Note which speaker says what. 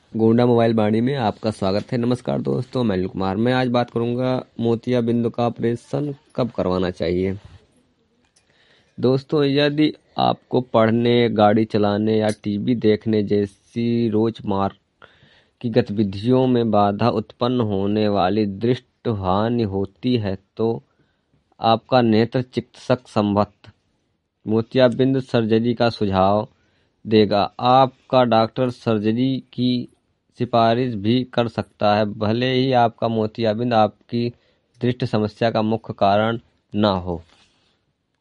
Speaker 1: Gonda mobile वाणी में आपका स्वागत है। नमस्कार दोस्तों, मैं अनिल कुमार। मैं आज बात करूंगा मोतियाबिंद का ऑपरेशन कब करवाना चाहिए। दोस्तों, यदि आपको पढ़ने, गाड़ी चलाने या टीवी देखने जैसी रोजमर्रा की गतिविधियों में बाधा उत्पन्न होने वाली दृष्टि हानि होती है तो आपका नेत्र चिकित्सक संभवतः मोतियाबिंद सर्जरी का सुझाव देगा। आपका डॉक्टर सर्जरी की सिफारिश भी कर सकता है, भले ही आपका मोतियाबिंद आपकी दृष्टि समस्या का मुख्य कारण न हो।